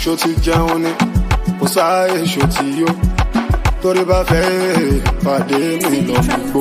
ṣó ti jẹun ni kò sáàyè ṣó ti yó torí bá fẹ́ pàdé mi lọ gbogbo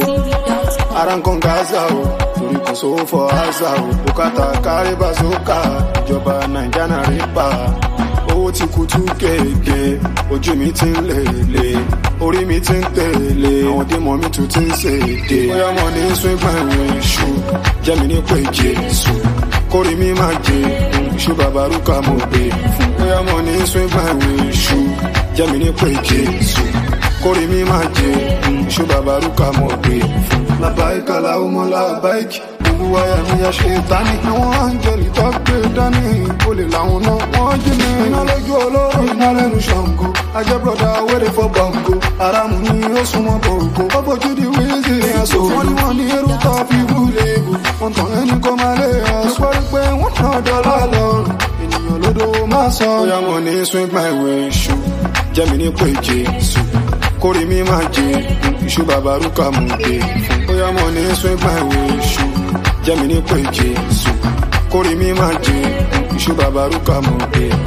ara nǹkan Gaza o torí kò sówó fọ àṣà o bùkátà kárí bá sókà ìjọba Naija náà rí pa owó ti kú tú kéèké ojú mi ti ń lèlè orí mi ti ń tèlè àwọn dèmọ̀ mi tún ti ń ṣèdè bóyá mo ní sún ìgbàwé iṣu jẹ́ mi ní pé Jésù kórè mi máa jẹ iṣu bàbárùkà mo gbé fún bóyá mo ní sún ìgbàwé iṣu jẹ́ mi ní pé Jésù kórè mi máa jẹ iṣu bàbárùkà mo gbé fún. Làbáìkà làwọn làbáìkì olúwayà mi yà ṣe tání àwọn áńgẹ́lì tó gbé dání olè làwọn náà wọ́n jí mi iná lójú olóró iná lẹ́nu Ṣàngó ajẹ́ brọ́dà wẹ́rẹ́ fọ́ bọ̀ǹgó aráàmù ni ó súnmọ́ bòǹgó ó bójú di wíìsì ẹ̀sọ́ wọ́n ní irú tó fi wúlé ebò wọ́n tàn ẹni kó máa lé ọ̀sùn wọ́n rí pé wọ́n náà dọ́là lọ́rùn ènìyàn lódò máa sọ. bóyá mo ní swing my way ṣu jẹ́ mi ní pé Jésù kórè mi máa jẹ iṣu bàbárùkà mú gbé fún bóyá mo ní swing my way ṣu jẹ́ mi ní pé Jésù kórè mi máa jẹ iṣu bàbárùkà mú gbé fún.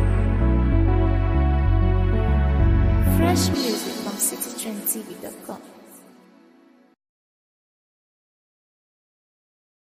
Fresh music from citytrendtv.com.